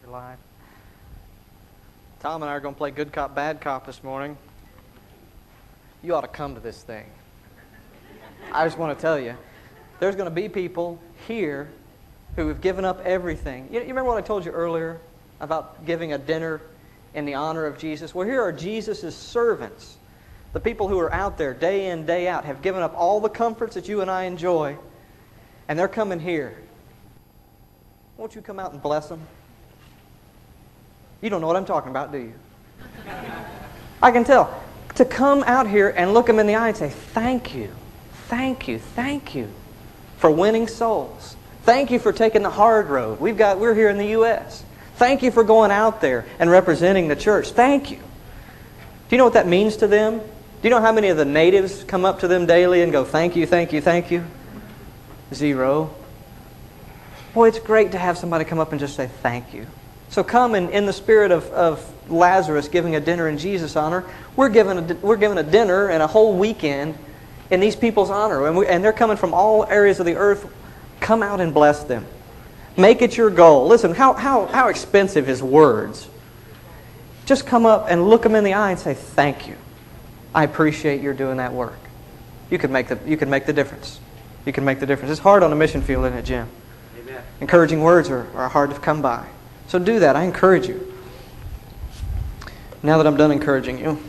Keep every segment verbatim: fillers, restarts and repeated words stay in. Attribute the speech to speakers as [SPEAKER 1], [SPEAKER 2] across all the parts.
[SPEAKER 1] your life. Tom and I are going to play good cop, bad cop this morning. You ought to come to this thing. I just want to tell you, there's going to be people here who have given up everything. You, you remember what I told you earlier about giving a dinner in the honor of Jesus? Well, here are Jesus' servants. The people who are out there day in, day out have given up all the comforts that you and I enjoy, and they're coming here. Won't you come out and bless them? You don't know what I'm talking about, do you? I can tell. To come out here and look them in the eye and say, thank you, thank you, thank you for winning souls. Thank you for taking the hard road. We've got, we're here in the U S Thank you for going out there and representing the church. Thank you. Do you know what that means to them? Do you know how many of the natives come up to them daily and go, thank you, thank you, thank you? Zero. Boy, it's great to have somebody come up and just say thank you. So come in, in the spirit of, of Lazarus giving a dinner in Jesus' honor. We're giving a, we're giving a dinner and a whole weekend in these people's honor. And, we, and they're coming from all areas of the earth. Come out and bless them. Make it your goal. Listen, how, how, how expensive is words? Just come up and look them in the eye and say, thank you. I appreciate your doing that work. You can make the, you can make the difference. You can make the difference. It's hard on a mission field, isn't it, Jim? Amen. Encouraging words are, are hard to come by. So do that. I encourage you. Now that I'm done encouraging you,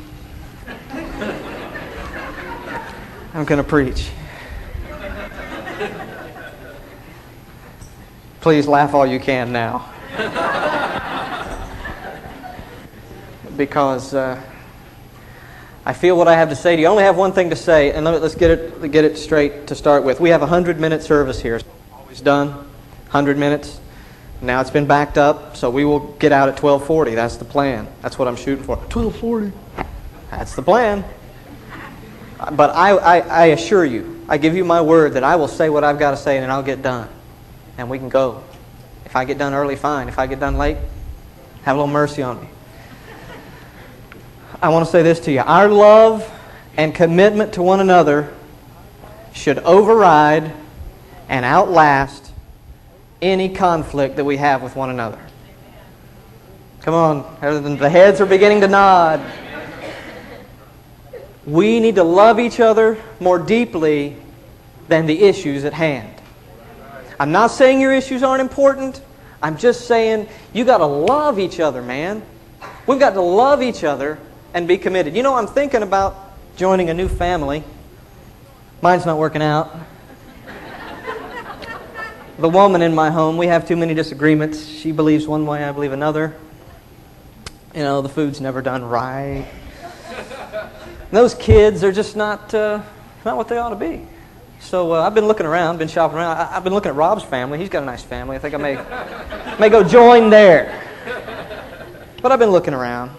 [SPEAKER 1] I'm going to preach. Please laugh all you can now. Because uh, I feel what I have to say to you. I only have one thing to say, and let me, let's get it, get it straight to start with. We have a hundred-minute service here. Always done. one hundred minutes. Now it's been backed up, so we will get out at twelve forty. That's the plan. That's what I'm shooting for. twelve forty. That's the plan. But I, I, I assure you, I give you my word that I will say what I've got to say and I'll get done. And we can go. If I get done early, fine. If I get done late, have a little mercy on me. I want to say this to you. Our love and commitment to one another should override and outlast any conflict that we have with one another. Come on, the heads are beginning to nod. We need to love each other more deeply than the issues at hand. I'm not saying your issues aren't important. I'm just saying you got to love each other, man. We've got to love each other and be committed. You know, I'm thinking about joining a new family. Mine's not working out. The woman in my home, we have too many disagreements. She believes one way, I believe another. You know, the food's never done right. And those kids are just not uh, not what they ought to be. So uh, I've been looking around, been shopping around. I, I've been looking at Rob's family. He's got a nice family. I think I may may go join there. But I've been looking around.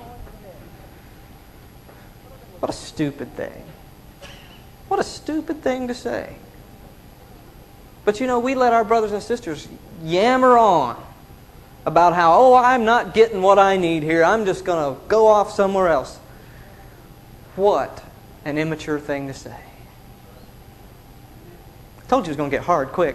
[SPEAKER 1] What a stupid thing. What a stupid thing to say. But you know, we let our brothers and sisters yammer on about how, oh, I'm not getting what I need here. I'm just going to go off somewhere else. What an immature thing to say. I told you it was going to get hard quick.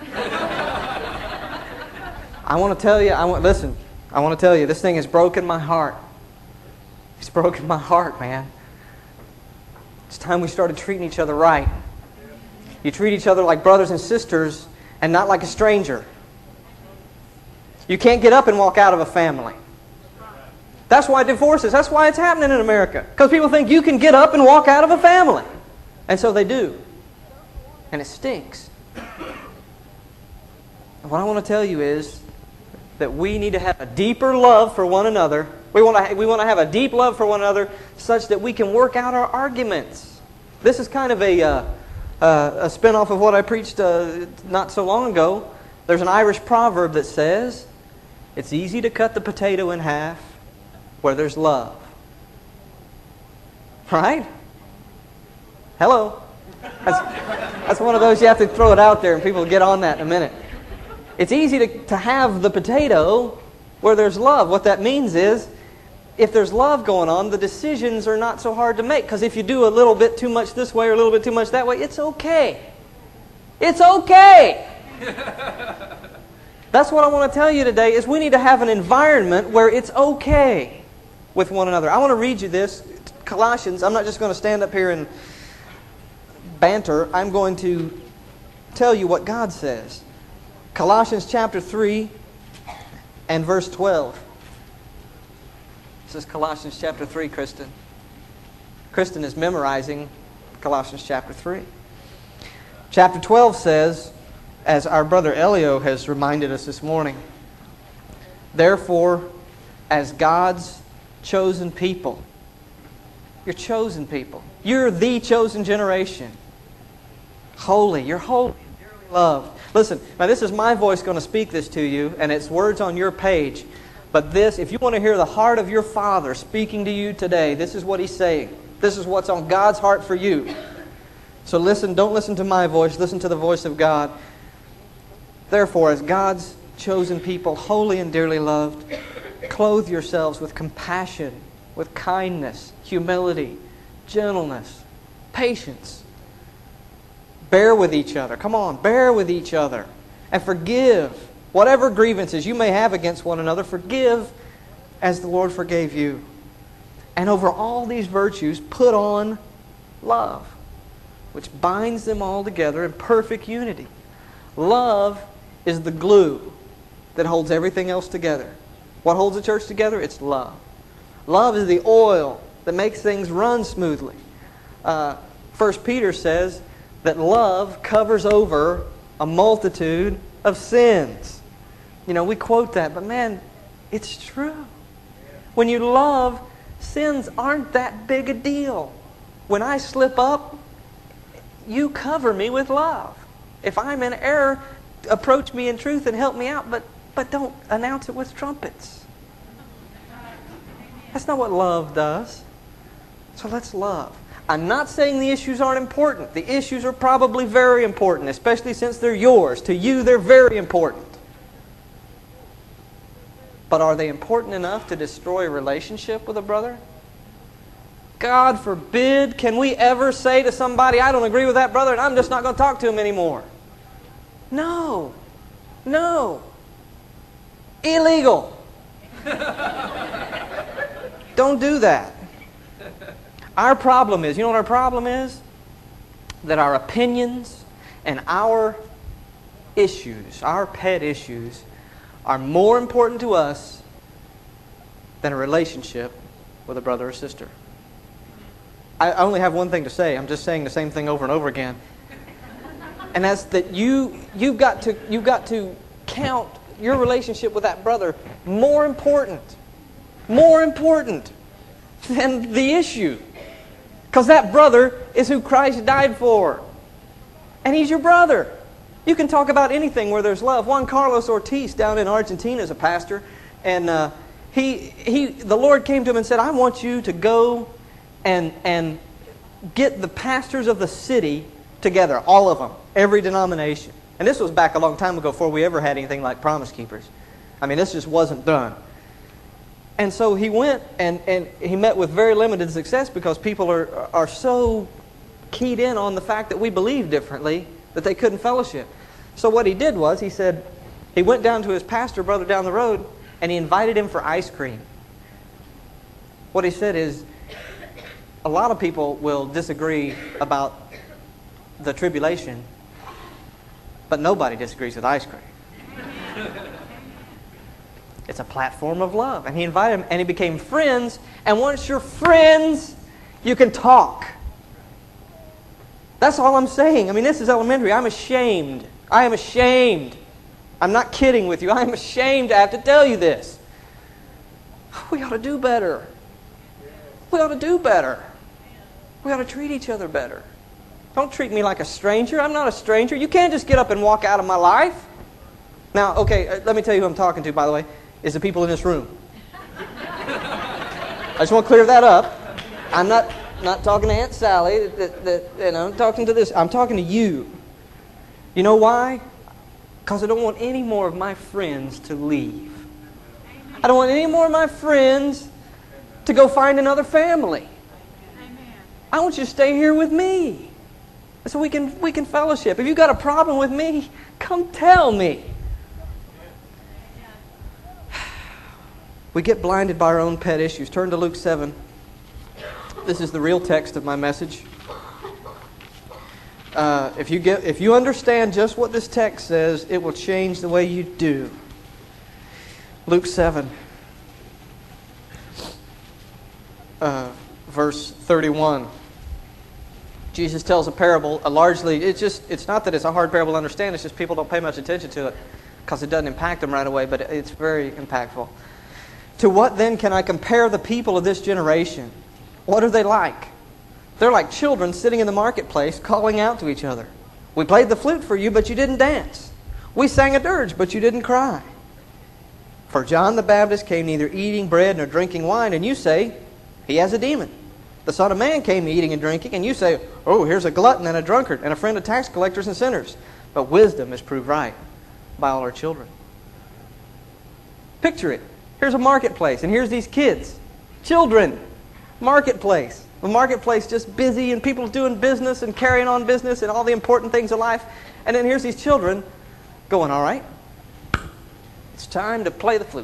[SPEAKER 1] I want to tell you, I want, listen, I want to tell you, this thing has broken my heart. It's broken my heart, man. It's time we started treating each other right. You treat each other like brothers and sisters and not like a stranger. You can't get up and walk out of a family. That's why divorce is. That's why it's happening in America. Because people think you can get up and walk out of a family. And so they do. And it stinks. And what I want to tell you is that we need to have a deeper love for one another. We want to, we want to have a deep love for one another such that we can work out our arguments. This is kind of a... Uh, Uh, a spin-off of what I preached uh, not so long ago. There's an Irish proverb that says, it's easy to cut the potato in half where there's love. Right? Hello? That's, that's one of those you have to throw it out there and people will get on that in a minute. It's easy to, to have the potato where there's love. What that means is, if there's love going on, the decisions are not so hard to make. Because if you do a little bit too much this way or a little bit too much that way, it's okay. It's okay. That's what I want to tell you today, is we need to have an environment where it's okay with one another. I want to read you this, Colossians. I'm not just going to stand up here and banter. I'm going to tell you what God says. Colossians chapter three and verse twelve. This is Colossians chapter three, Kristen. Kristen is memorizing Colossians chapter three. Chapter twelve says, as our brother Elio has reminded us this morning, therefore, as God's chosen people, you're chosen people. You're the chosen generation. Holy. You're holy and dearly loved. Listen, now this is my voice going to speak this to you, and it's words on your page. But this, if you want to hear the heart of your Father speaking to you today, this is what He's saying. This is what's on God's heart for you. So listen, don't listen to my voice. Listen to the voice of God. Therefore, as God's chosen people, holy and dearly loved, clothe yourselves with compassion, with kindness, humility, gentleness, patience. Bear with each other. Come on, bear with each other. And forgive whatever grievances you may have against one another. Forgive as the Lord forgave you. And over all these virtues, put on love, which binds them all together in perfect unity. Love is the glue that holds everything else together. What holds the church together? It's love. Love is the oil that makes things run smoothly. Uh, First Peter says that love covers over a multitude of sins. You know, we quote that, but man, it's true. When you love, sins aren't that big a deal. When I slip up, you cover me with love. If I'm in error, approach me in truth and help me out, but, but don't announce it with trumpets. That's not what love does. So let's love. I'm not saying the issues aren't important. The issues are probably very important, especially since they're yours. To you, they're very important. But are they important enough to destroy a relationship with a brother? God forbid, can we ever say to somebody, I don't agree with that brother and I'm just not going to talk to him anymore? No. No. Illegal. Don't do that. Our problem is, you know what our problem is? That our opinions and our issues, our pet issues, are more important to us than a relationship with a brother or sister. I only have one thing to say. I'm just saying the same thing over and over again. And that's that you, you've got to, you've got to count your relationship with that brother more important, more important than the issue. Because that brother is who Christ died for. And he's your brother. You can talk about anything where there's love. Juan Carlos Ortiz down in Argentina is a pastor. And uh, he, he, the Lord came to him and said, I want you to go and, and get the pastors of the city together, all of them, every denomination. And this was back a long time ago before we ever had anything like Promise Keepers. I mean, this just wasn't done. And so he went and, and he met with very limited success because people are, are so keyed in on the fact that we believe differently that they couldn't fellowship. So what he did was, he said, he went down to his pastor brother down the road and he invited him for ice cream. What he said is, a lot of people will disagree about the tribulation, but nobody disagrees with ice cream. It's a platform of love. And he invited him, and he became friends. And once you're friends, you can talk. That's all I'm saying. I mean, this is elementary. I'm ashamed. I am ashamed. I'm not kidding with you. I am ashamed to have to tell you this. We ought to do better. We ought to do better. We ought to treat each other better. Don't treat me like a stranger. I'm not a stranger. You can't just get up and walk out of my life. Now, okay, let me tell you who I'm talking to, by the way, is the people in this room. I just want to clear that up. I'm not, not talking to Aunt Sally. That, that, you know, I'm talking to this. I'm talking to you. You know why? Because I don't want any more of my friends to leave. I don't want any more of my friends to go find another family. I want you to stay here with me so we can, we can fellowship. If you've got a problem with me, come tell me. We get blinded by our own pet issues. Turn to Luke seven. This is the real text of my message. Uh, if you get, if you understand just what this text says, it will change the way you do. Luke seven, uh, verse thirty-one. Jesus tells a parable. A largely, it's just, it's not that it's a hard parable to understand. It's just people don't pay much attention to it because it doesn't impact them right away. But it's very impactful. To what then can I compare the people of this generation? What are they like? They're like children sitting in the marketplace calling out to each other. We played the flute for you, but you didn't dance. We sang a dirge, but you didn't cry. For John the Baptist came neither eating bread nor drinking wine, and you say, he has a demon. The Son of Man came eating and drinking, and you say, oh, here's a glutton and a drunkard and a friend of tax collectors and sinners. But wisdom is proved right by all her children. Picture it. Here's a marketplace, and here's these kids. Children. Marketplace. The marketplace just busy and people doing business and carrying on business and all the important things of life. And then here's these children going, all right, it's time to play the flute.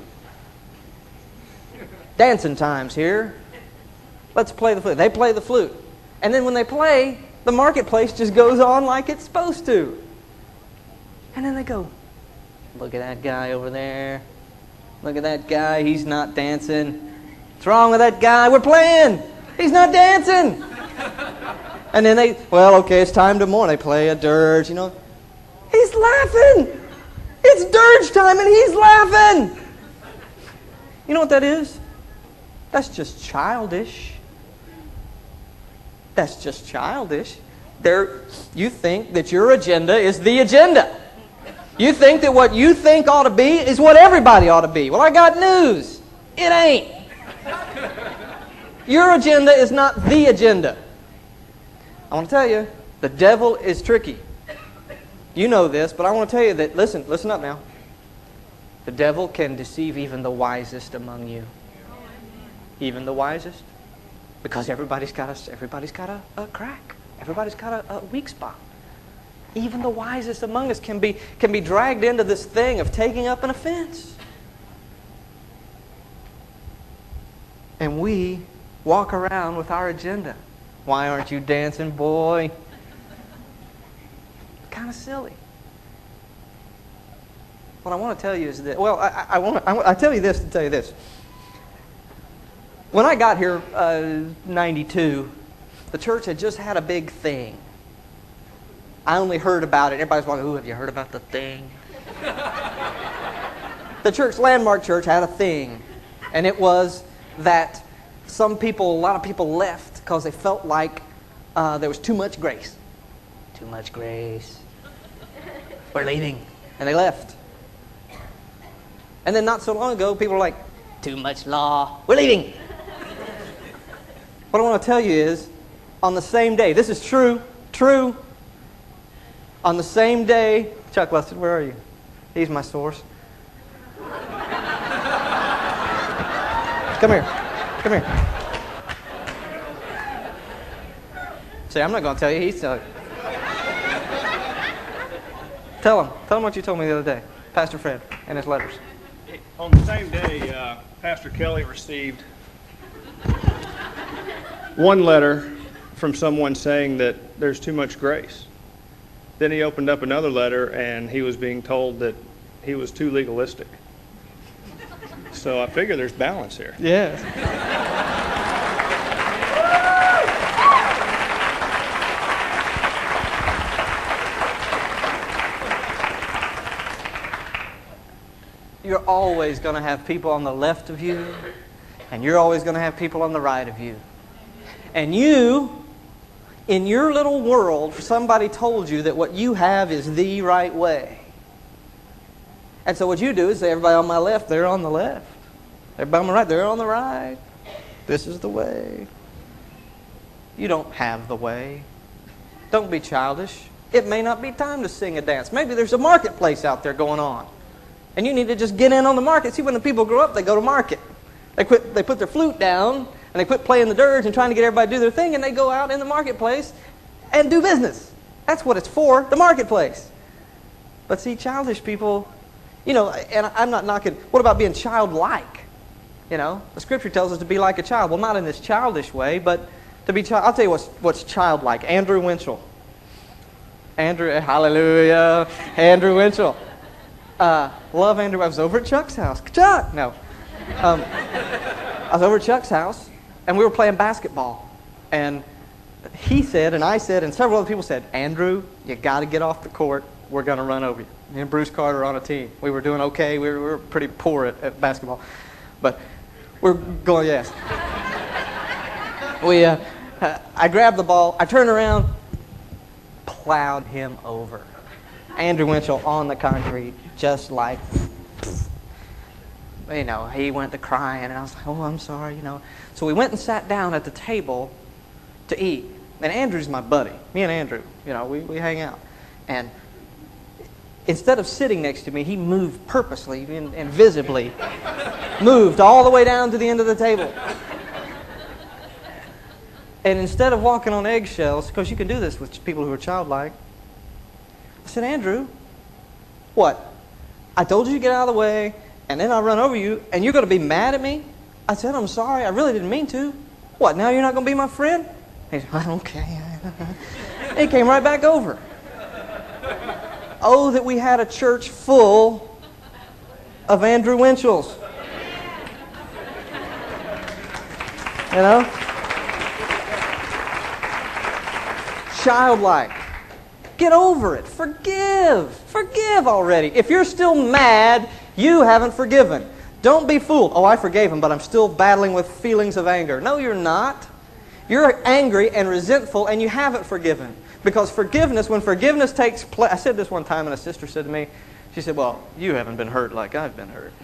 [SPEAKER 1] Dancing time's here. Let's play the flute. They play the flute. And then when they play, the marketplace just goes on like it's supposed to. And then they go, look at that guy over there. Look at that guy. He's not dancing. What's wrong with that guy? We're playing. He's not dancing. And then they, well, okay, it's time to mourn. They play a dirge, you know. He's laughing. It's dirge time and he's laughing. You know what that is? That's just childish. That's just childish. There, you think that your agenda is the agenda. You think that what you think ought to be is what everybody ought to be. Well, I got news. It ain't. Your agenda is not the agenda. I want to tell you, the devil is tricky. You know this, but I want to tell you that, listen, listen up now. The devil can deceive even the wisest among you. Even the wisest. Because everybody's got a, everybody's got a, a crack. Everybody's got a, a weak spot. Even the wisest among us can be, can be dragged into this thing of taking up an offense. And we walk around with our agenda. Why aren't you dancing, boy? Kind of silly. What I want to tell you is that, well, I, I want to, I, I tell you this to tell you this. When I got here, uh, ninety-two, the church had just had a big thing. I only heard about it. Everybody's like, ooh, have you heard about the thing? The church, Landmark Church, had a thing. And it was that some people, a lot of people left because they felt like uh, there was too much grace. Too much grace. We're leaving. And they left. And then not so long ago, people were like, too much law. We're leaving. What I want to tell you is, on the same day, this is true, true, on the same day, Chuck Lusted, where are you? He's my source. Come here. Come here. See, I'm not going to tell you. He's telling you. Tell him. Tell him what you told me the other day. Pastor Fred and his letters.
[SPEAKER 2] On the same day, uh, Pastor Kelly received one letter from someone saying that there's too much grace. Then he opened up another letter and he was being told that he was too legalistic. So I figure there's balance here.
[SPEAKER 1] Yes. You're always going to have people on the left of you, and you're always going to have people on the right of you. And you, in your little world, somebody told you that what you have is the right way. And so what you do is say, everybody on my left, they're on the left. Everybody on my right, they're on the right. This is the way. You don't have the way. Don't be childish. It may not be time to sing a dance. Maybe there's a marketplace out there going on. And you need to just get in on the market. See, when the people grow up, they go to market. They quit, they put their flute down, and they quit playing the dirge and trying to get everybody to do their thing, and they go out in the marketplace and do business. That's what it's for, the marketplace. But see, childish people, you know, and I'm not knocking, what about being childlike? You know, the Scripture tells us to be like a child. Well, not in this childish way, but to be child. I'll tell you what's, what's childlike. Andrew Winchell. Andrew, hallelujah. Andrew Winchell. Uh, love Andrew. I was over at Chuck's house. Chuck! No. Um, I was over at Chuck's house, and we were playing basketball. And he said, and I said, and several other people said, Andrew, you got to get off the court. We're going to run over you. Me and Bruce Carter on a team. We were doing okay. We were, we were pretty poor at, at basketball. But we're going, yes. we, uh, I grabbed the ball. I turned around, plowed him over. Andrew Winchell on the concrete, just like, you know, he went to crying, and I was like, oh, I'm sorry, you know. So we went and sat down at the table to eat. And Andrew's my buddy. Me and Andrew, you know, we, we hang out. And instead of sitting next to me, he moved purposely and, and visibly, moved all the way down to the end of the table. And instead of walking on eggshells, because you can do this with people who are childlike, I said, Andrew, what? I told you to get out of the way, and then I run over you, and you're going to be mad at me? I said, I'm sorry, I really didn't mean to. What, now you're not going to be my friend? He said, okay. He came right back over. Oh, that we had a church full of Andrew Winchells. You know? Childlike. Get over it. Forgive. Forgive already. If you're still mad, you haven't forgiven. Don't be fooled. Oh, I forgave him, but I'm still battling with feelings of anger. No, you're not. You're angry and resentful, and you haven't forgiven. Because forgiveness, when forgiveness takes place, I said this one time, and a sister said to me, she said, well, you haven't been hurt like I've been hurt.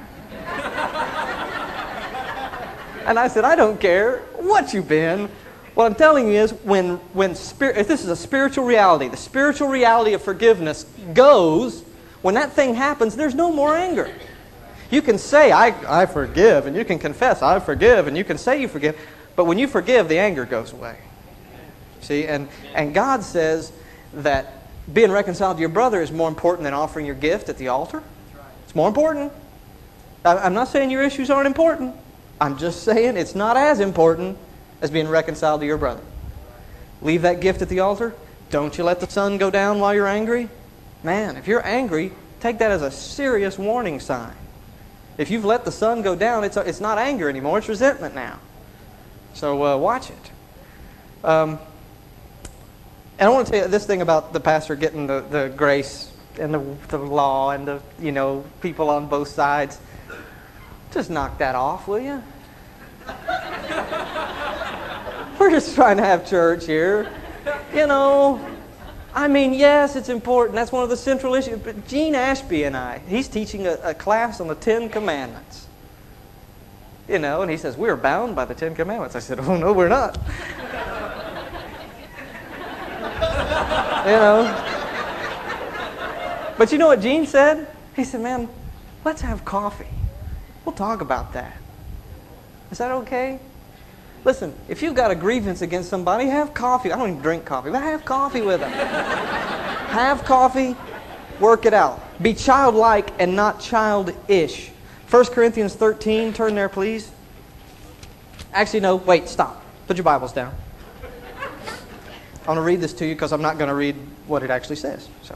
[SPEAKER 1] And I said, I don't care what you've been. What I'm telling you is, when, when spirit, if this is a spiritual reality, the spiritual reality of forgiveness goes, when that thing happens, there's no more anger. You can say, I, I forgive, and you can confess, I forgive, and you can say you forgive, but when you forgive, the anger goes away. See, and, and God says that being reconciled to your brother is more important than offering your gift at the altar. It's more important. I'm not saying your issues aren't important. I'm just saying it's not as important as being reconciled to your brother. Leave that gift at the altar. Don't you let the sun go down while you're angry. Man, if you're angry, take that as a serious warning sign. If you've let the sun go down, it's, it's not anger anymore, it's resentment now. So uh, watch it. Um, and I want to tell you this thing about the pastor getting the, the grace and the, the law and the, you know, people on both sides. Just knock that off, will you? We're just trying to have church here. You know, I mean, yes, it's important. That's one of the central issues. But Gene Ashby and I, he's teaching a, a class on the Ten Commandments. You know, and he says, we're bound by the Ten Commandments. I said, oh, no, we're not. You know. But you know what Gene said? He said, man, let's have coffee. We'll talk about that. Is that okay? Listen, if you've got a grievance against somebody, have coffee. I don't even drink coffee, but have coffee with them. Have coffee, work it out. Be childlike and not childish. First Corinthians thirteen, turn there, please. Actually, no, wait, stop. Put your Bibles down. I want to read this to you because I'm not going to read what it actually says. So,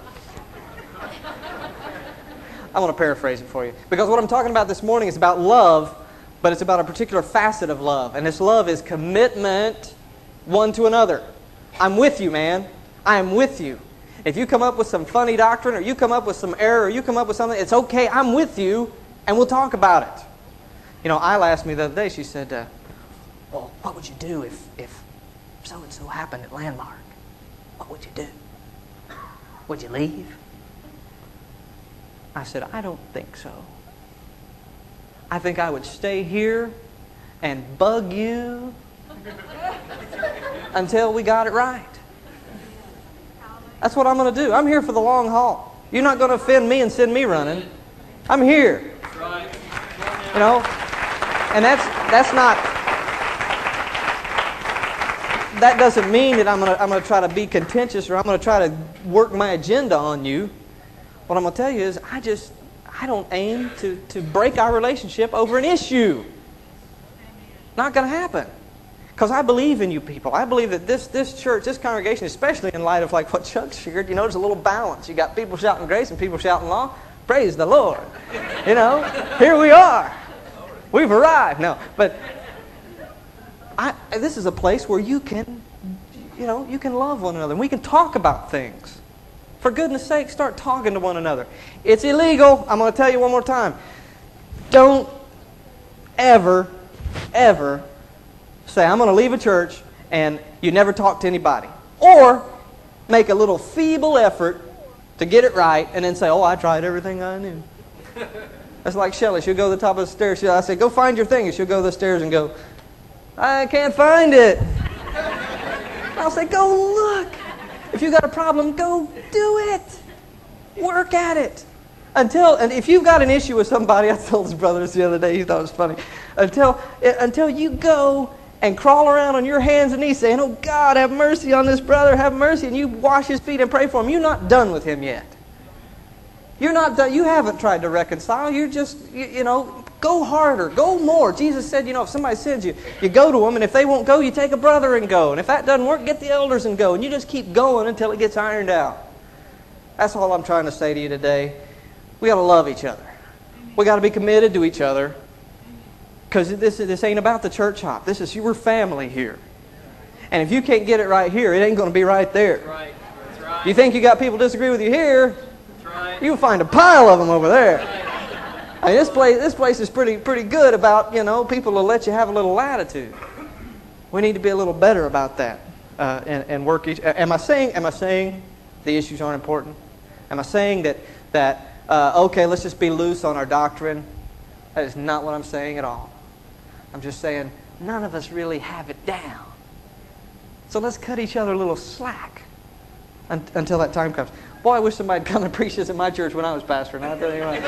[SPEAKER 1] I want to paraphrase it for you. Because what I'm talking about this morning is about love, but it's about a particular facet of love. And this love is commitment one to another. I'm with you, man. I am with you. If you come up with some funny doctrine, or you come up with some error, or you come up with something, it's okay. I'm with you, and we'll talk about it. You know, Isla asked me the other day, she said, uh, well, what would you do if, if so-and-so happened at Landmark? What would you do? Would you leave? I said, I don't think so. I think I would stay here and bug you until we got it right. That's what I'm going to do. I'm here for the long haul. You're not going to offend me and send me running. I'm here. You know? And that's that's not... That doesn't mean that I'm going to I'm going to try to be contentious or I'm going to try to work my agenda on you. What I'm going to tell you is I just... I don't aim to, to break our relationship over an issue. Not going to happen. Because I believe in you people. I believe that this, this church, this congregation, especially in light of like what Chuck shared, you know, there's a little balance. You got people shouting grace and people shouting law. Praise the Lord. You know, here we are. We've arrived. No, but I, this is a place where you can, you know, you can love one another. And we can talk about things. For goodness sake, start talking to one another. It's illegal. I'm going to tell you one more time. Don't ever, ever say, I'm going to leave a church and you never talk to anybody. Or make a little feeble effort to get it right and then say, oh, I tried everything I knew. That's like Shelley. She'll go to the top of the stairs. She'll, I say, go find your thing. And she'll go to the stairs and go, I can't find it. I'll say, go look. If you've got a problem, go do it. Work at it. Until, and if you've got an issue with somebody, I told his brother this the other day, he thought it was funny. Until, until you go and crawl around on your hands and knees saying, oh God, have mercy on this brother, have mercy, and you wash his feet and pray for him, you're not done with him yet. You're not done. You haven't tried to reconcile. You're just, you, you know, go harder, go more. Jesus said, you know, if somebody sends you, you go to them, and if they won't go, you take a brother and go. And if that doesn't work, get the elders and go. And you just keep going until it gets ironed out. That's all I'm trying to say to you today. We got to love each other. We got to be committed to each other. Because this, this ain't about the church hop. This is your family here. And if you can't get it right here, it ain't going to be right there.
[SPEAKER 3] That's right. That's right.
[SPEAKER 1] You think you got people disagree with you here,
[SPEAKER 3] That's right.
[SPEAKER 1] you'll find a pile of them over there. I mean, this place, this place is pretty, pretty good about, you know, people will let you have a little latitude. We need to be a little better about that uh, and, and work each. Am I saying? Am I saying the issues aren't important? Am I saying that that uh, okay, let's just be loose on our doctrine? That is not what I'm saying at all. I'm just saying none of us really have it down. So let's cut each other a little slack un- until that time comes. Boy, I wish somebody had come and preached this at my church when I was pastoring. I'll tell you what.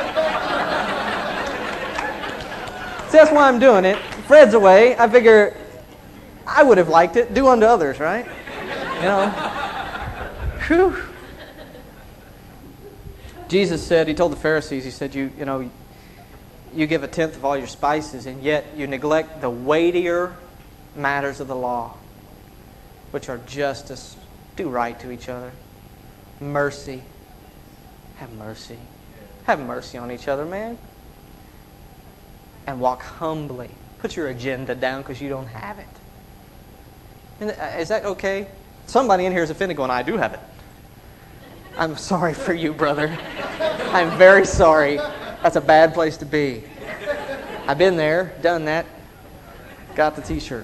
[SPEAKER 1] See, that's why I'm doing it. Fred's away. I figure I would have liked it. Do unto others, right? You know. Whew. Jesus said, he told the Pharisees, he said, you, you know, you give a tenth of all your spices, and yet you neglect the weightier matters of the law, which are justice, do right to each other, mercy. Have mercy. Have mercy on each other, man. And walk humbly. Put your agenda down because you don't have it. And is that okay? Somebody in here is offended going, I do have it. I'm sorry for you, brother. I'm very sorry. That's a bad place to be. I've been there, done that, got the t-shirt.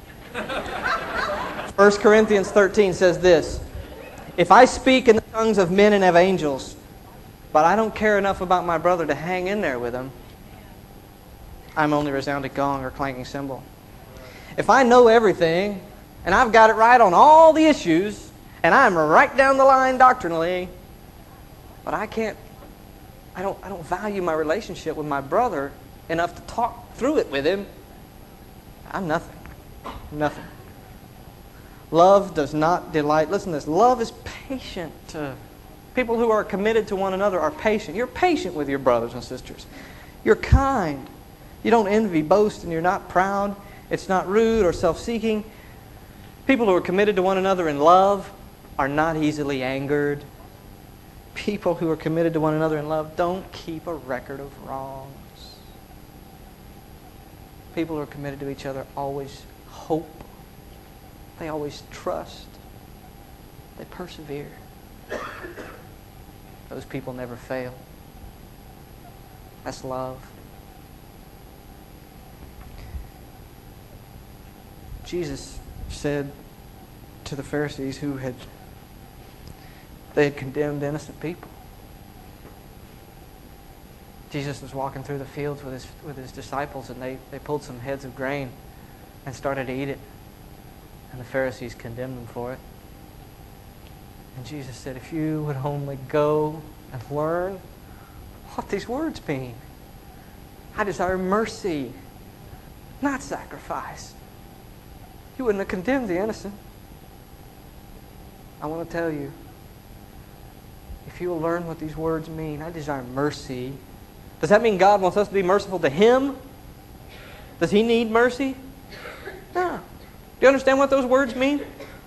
[SPEAKER 1] First Corinthians thirteen says this, if I speak in the tongues of men and of angels, but I don't care enough about my brother to hang in there with him, I'm only a resounding gong or clanging cymbal. If I know everything, and I've got it right on all the issues, and I'm right down the line doctrinally, but I can't, I don't, I don't value my relationship with my brother enough to talk through it with him, I'm nothing. Nothing. Love does not delight. Listen to this. Love is patient. Uh, people who are committed to one another are patient. You're patient with your brothers and sisters. You're kind. You don't envy, boast, and you're not proud. It's not rude or self-seeking. People who are committed to one another in love are not easily angered. People who are committed to one another in love don't keep a record of wrongs. People who are committed to each other always hope. They always trust. They persevere. Those people never fail. That's love. Jesus said to the Pharisees who had they had condemned innocent people. Jesus was walking through the fields with his with his disciples, and they, they pulled some heads of grain and started to eat it. And the Pharisees condemned them for it. And Jesus said, if you would only go and learn what these words mean. I desire mercy, not sacrifice. You wouldn't have condemned the innocent. I want to tell you, if you will learn what these words mean, I desire mercy, Does that mean God wants us to be merciful to Him? Does He need mercy? No. Do you understand what those words mean?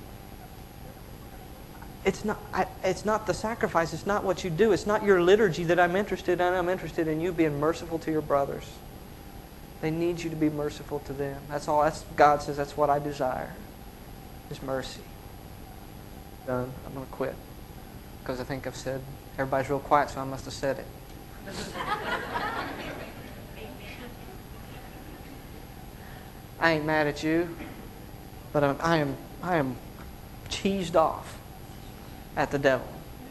[SPEAKER 1] It's not, I, it's not the sacrifice. It's not what you do. It's not your liturgy that I'm interested in. I'm interested in you being merciful to your brothers. They need you to be merciful to them. That's all. That's, God says that's what I desire, is mercy. Done. I'm going to quit. Because I think I've said, everybody's real quiet, so I must have said it. I ain't mad at you, but I'm, I am I am cheesed off at the devil.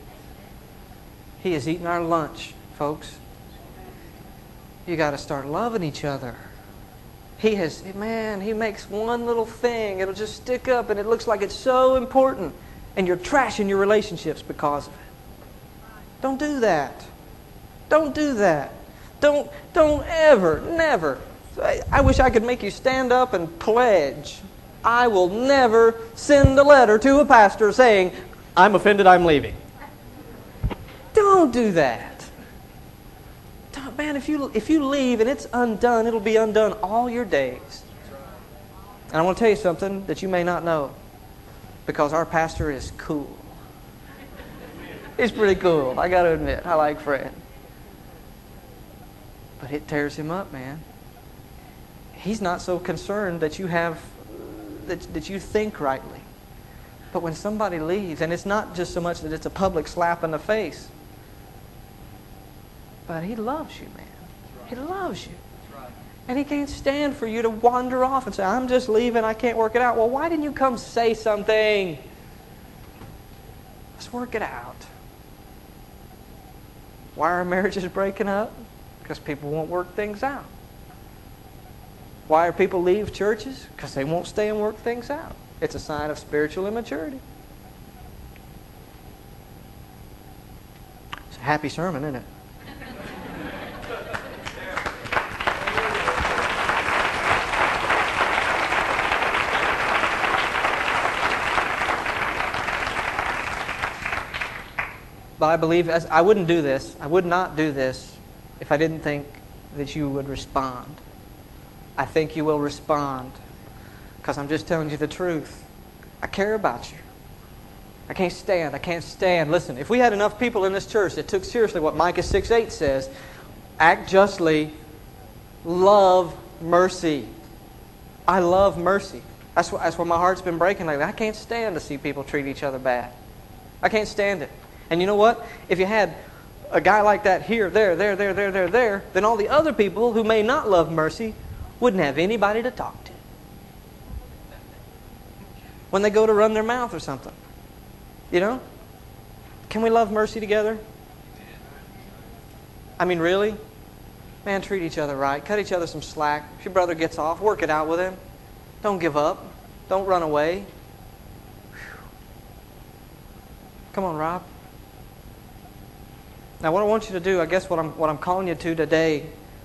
[SPEAKER 1] He is eating our lunch, folks. You got to start loving each other. He has, man, he makes one little thing. It'll just stick up and it looks like it's so important. And you're trashing your relationships because of it. Don't do that. Don't do that. Don't, don't ever, never. I, I wish I could make you stand up and pledge. I will never send a letter to a pastor saying, I'm offended, I'm leaving. Don't do that. Don't, man, if you, if you leave and it's undone, it'll be undone all your days. And I want to tell you something that you may not know. Because our pastor is cool. He's pretty cool, I got to admit. I like Fred. But it tears him up, man. He's not so concerned that you have, that, that you think rightly. But when somebody leaves, and it's not just so much that it's a public slap in the face, but he loves you, man. He loves you. And he can't stand for you to wander off and say, I'm just leaving, I can't work it out. Well, why didn't you come say something? Let's work it out. Why are marriages breaking up? Because people won't work things out. Why are people leave churches? Because they won't stay and work things out. It's a sign of spiritual immaturity. It's a happy sermon, isn't it? But I believe, as I wouldn't do this, I would not do this if I didn't think that you would respond. I think you will respond because I'm just telling you the truth. I care about you. I can't stand, I can't stand. Listen, if we had enough people in this church that took seriously what Micah six eight says, act justly, love mercy. I love mercy. That's why, that's why my heart's been breaking lately. I can't stand to see people treat each other bad. I can't stand it. And you know what? If you had a guy like that here, there, there, there, there, there, there, then all the other people who may not love mercy wouldn't have anybody to talk to when they go to run their mouth or something. You know? Can we love mercy together? I mean, really? Man, treat each other right. Cut each other some slack. If your brother gets off, work it out with him. Don't give up. Don't run away. Whew. Come on, Rob. Now, what I want you to do, I guess what I'm what I'm calling you to today,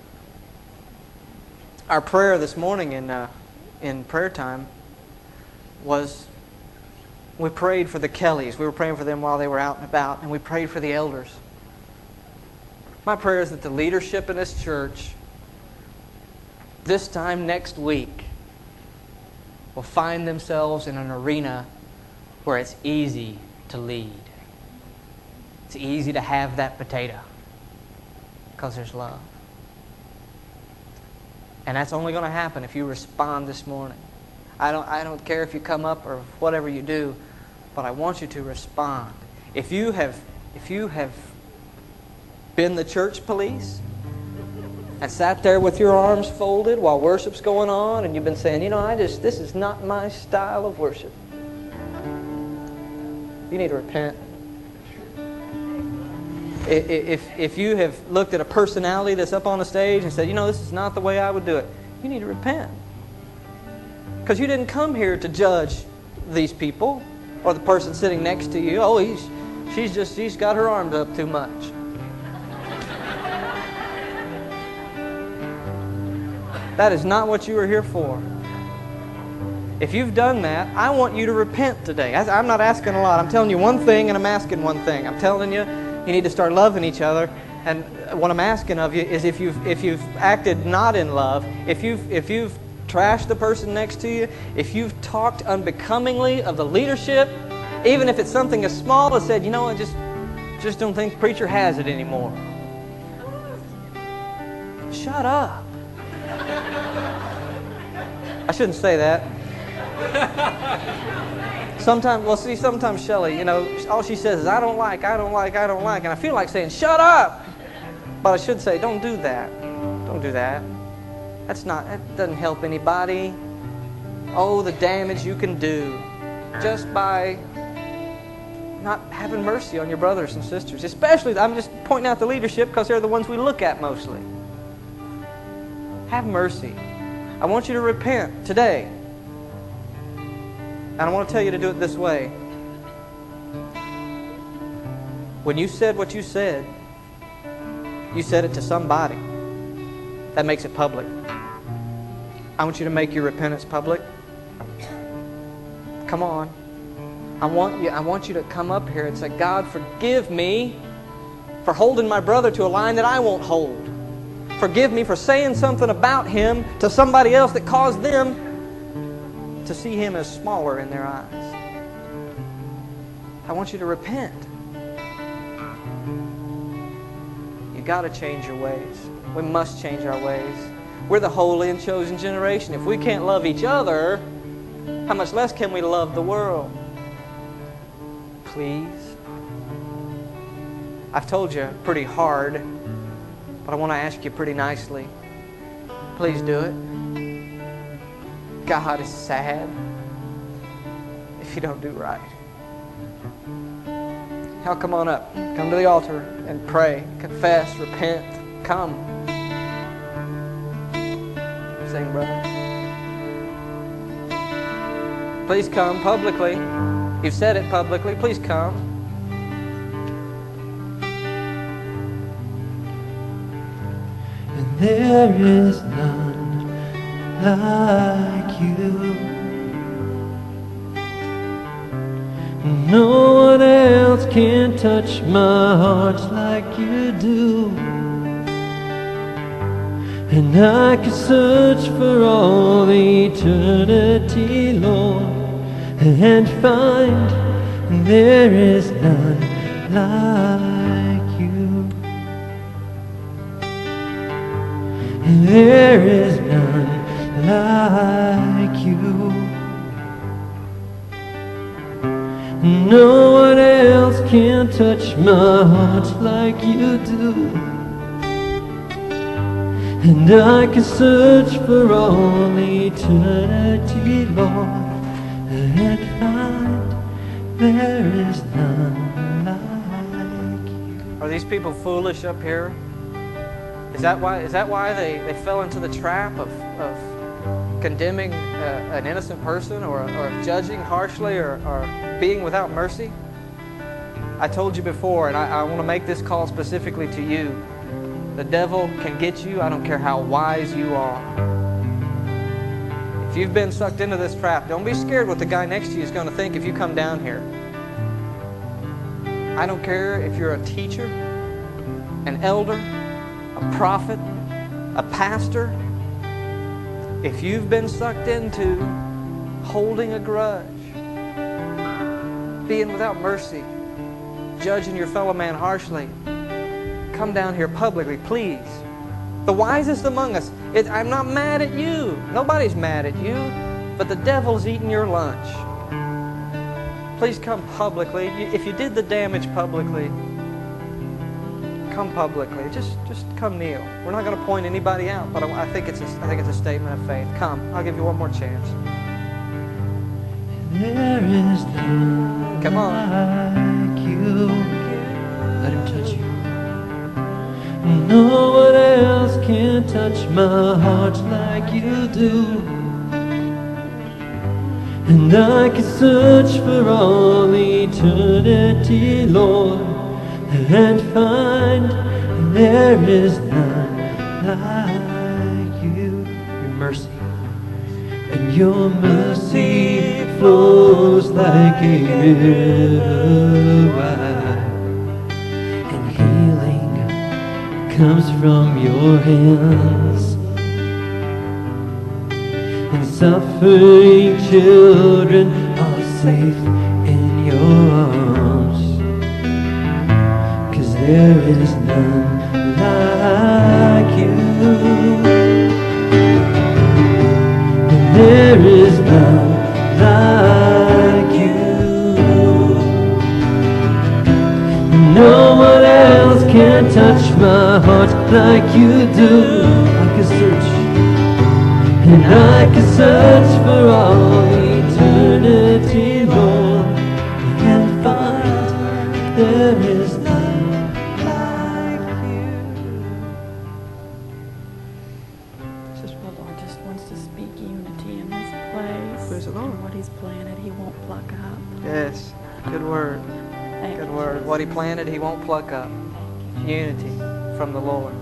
[SPEAKER 1] our prayer this morning in uh, in prayer time was we prayed for the Kellys. We were praying for them while they were out and about, and we prayed for the elders. My prayer is that the leadership in this church, this time next week, will find themselves in an arena where it's easy to lead. It's easy to have that potato because there's love. And that's only going to happen if you respond this morning. I don't, I don't care if you come up or whatever you do, but I want you to respond. If you have, if you have been the church police and sat there with your arms folded while worship's going on and you've been saying, you know, I just, this is not my style of worship, you need to repent. If, if you have looked at a personality that's up on the stage and said, you know, this is not the way I would do it, you need to repent. Because you didn't come here to judge these people or the person sitting next to you. Oh, he's, she's just, she's got her arms up too much. That is not what you are here for. If you've done that, I want you to repent today. I, I'm not asking a lot. I'm telling you one thing and I'm asking one thing. I'm telling you, you need to start loving each other. And what I'm asking of you is if you've, if you've acted not in love, if you've, if you've trashed the person next to you, if you've talked unbecomingly of the leadership, even if it's something as small as said, you know, I just, just don't think preacher has it anymore. Shut up. I shouldn't say that. Sometimes, well, see, sometimes Shelley, you know, all she says is, I don't like, I don't like, I don't like. And I feel like saying, shut up. But I should say, don't do that. Don't do that. That's not, that doesn't help anybody. Oh, the damage you can do just by not having mercy on your brothers and sisters. Especially, I'm just pointing out the leadership because they're the ones we look at mostly. Have mercy. I want you to repent today. And I want to tell you to do it this way. When you said what you said, you said it to somebody. That makes it public. I want you to make your repentance public. Come on. I want you, I want you to come up here and say, God, forgive me for holding my brother to a line that I won't hold. Forgive me for saying something about him to somebody else that caused them to see him as smaller in their eyes. I want you to repent. You got to change your ways. We must change our ways. We're the holy and chosen generation. If we can't love each other, how much less can we love the world? Please. I've told you pretty hard, but I want to ask you pretty nicely. Please do it. God is sad if you don't do right. Now come on up. Come to the altar and pray. Confess. Repent. Come. Sing, brother. Please come publicly. You've said it publicly. Please come.
[SPEAKER 4] And there is none like you. No one else can touch my heart like you do. And I could search for all eternity, Lord, and find there is none like you. There is none like you. No one else can touch my heart like you do. And I can search for all eternity, Lord, and find there is none like you.
[SPEAKER 1] Are these people foolish up here? Is that why, is that why they, they fell into the trap of, of condemning uh, an innocent person, or, or judging harshly, or, or being without mercy? I told you before, and I, I want to make this call specifically to you. The devil can get you. I don't care how wise you are. If you've been sucked into this trap, don't be scared what the guy next to you is going to think if you come down here. I don't care if you're a teacher, an elder, a prophet, a pastor. If you've been sucked into holding a grudge, being without mercy, judging your fellow man harshly, come down here publicly, please. The wisest among us. It, I'm not mad at you. Nobody's mad at you. But the devil's eating your lunch. Please come publicly. If you did the damage publicly, come publicly. Just, just come kneel. We're not going to point anybody out, but I think it's a, I think it's a statement of faith. Come. I'll give you one more chance.
[SPEAKER 4] There is none
[SPEAKER 1] Come on.
[SPEAKER 4] like you. Let him touch you. No one else can touch my heart like you do. And I can search for all eternity, Lord, and find there is none like you. Your mercy. And your mercy flows like a river wide, and healing comes from your hands. And suffering children are safe in your arms. 'Cause there is none like you. And there is none like you. No one else can touch my heart like you do. I can search, and I can search for all eternity, Lord, and find there is none like you.
[SPEAKER 5] Just the Lord just wants to speak unity in this place.
[SPEAKER 1] Praise the Lord.
[SPEAKER 5] And what He's planted, He won't pluck up.
[SPEAKER 1] Yes, good word.
[SPEAKER 5] Thank
[SPEAKER 1] Good
[SPEAKER 5] you,
[SPEAKER 1] word.
[SPEAKER 5] Jesus.
[SPEAKER 1] What He planted, He won't pluck up. Unity from the Lord.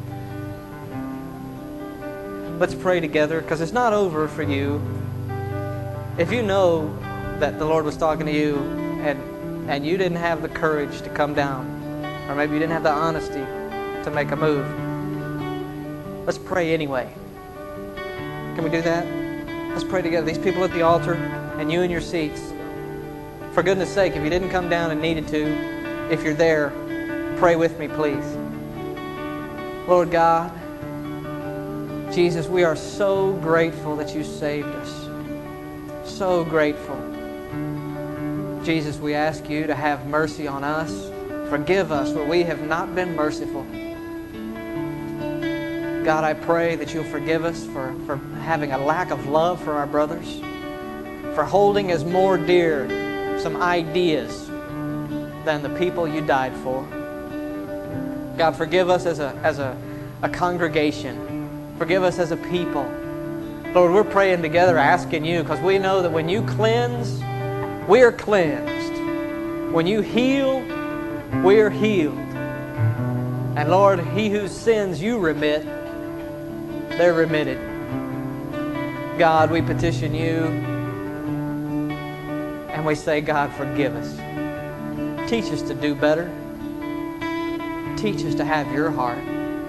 [SPEAKER 1] Let's pray together, because it's not over for you. If you know that the Lord was talking to you and and you didn't have the courage to come down, or maybe you didn't have the honesty to make a move, let's pray anyway. Can we do that? Let's pray together. These people at the altar and you in your seats. For goodness sake, if you didn't come down and needed to, if you're there, pray with me, please. Lord God, Jesus, we are so grateful that you saved us. So grateful. Jesus, we ask you to have mercy on us. Forgive us where we have not been merciful. God, I pray that you'll forgive us for, for having a lack of love for our brothers, for holding as more dear some ideas than the people you died for. God, forgive us as a, as a, a congregation. Forgive us as a people. Lord, we're praying together, asking you, because we know that when you cleanse, we are cleansed. When you heal, we are healed. And Lord, he whose sins you remit, they're remitted. God, we petition you, and we say, God, forgive us. Teach us to do better. Teach us to have your heart.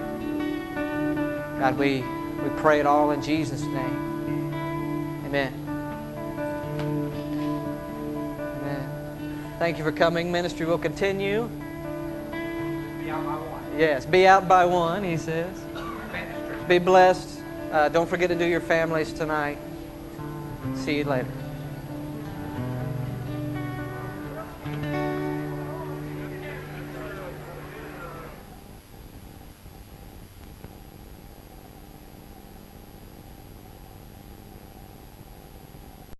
[SPEAKER 1] God, we, we pray it all in Jesus' name. Amen. Amen. Thank you for coming. Ministry will continue.
[SPEAKER 3] Be out by one.
[SPEAKER 1] Yes, be out by one, he says.
[SPEAKER 3] Ministry.
[SPEAKER 1] Be blessed. Uh, don't forget to do your families tonight. See you later.